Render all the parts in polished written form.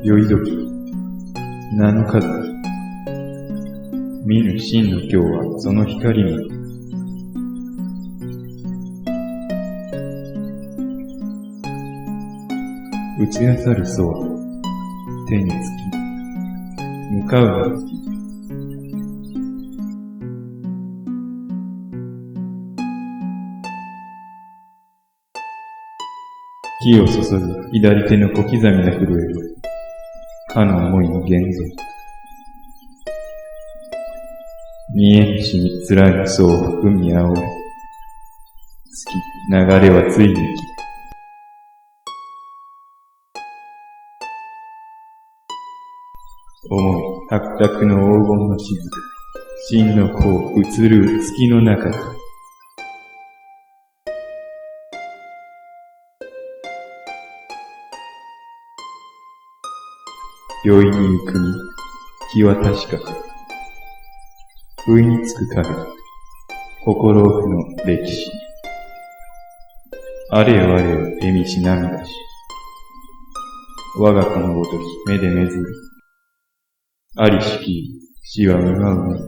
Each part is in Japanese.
よいどき、七日月。見ぬ真の今日はその光に。打ちあさる空、手につき、向かうの月。火を注ぐ左手の小刻みな震えは、かの思いの現像。見えぬしにつらい層を含み煽る。月、流れはついに来た。思い、たくたくの黄金の雫、真のこう映る月の中か。酔いに行くに、気は確かか。不意につく影、心奥の歴史。あれよあれよ、笑みし涙し。我が子のごとき目でめずる。ありしき死はうまうま。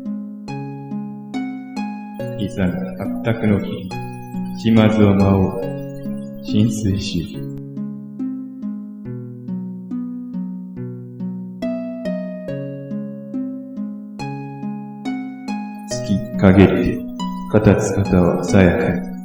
いざなたくたくの霧、島津を舞おう、浸水し。月陰りて、片つ方はさやかに。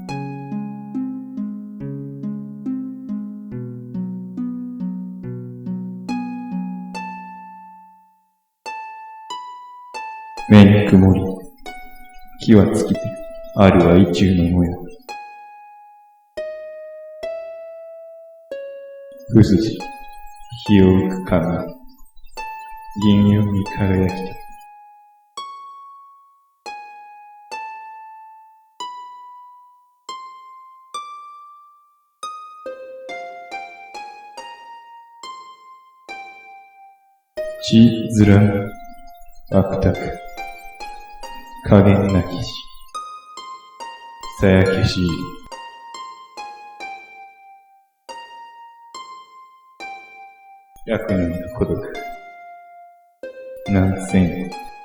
目に曇り、木は尽きて、あるは意中の模様。うすじ、日を浮く影、銀色に輝きた。血ずらむ、悪たく、加減なきし、さやけしい。百年の孤独、南千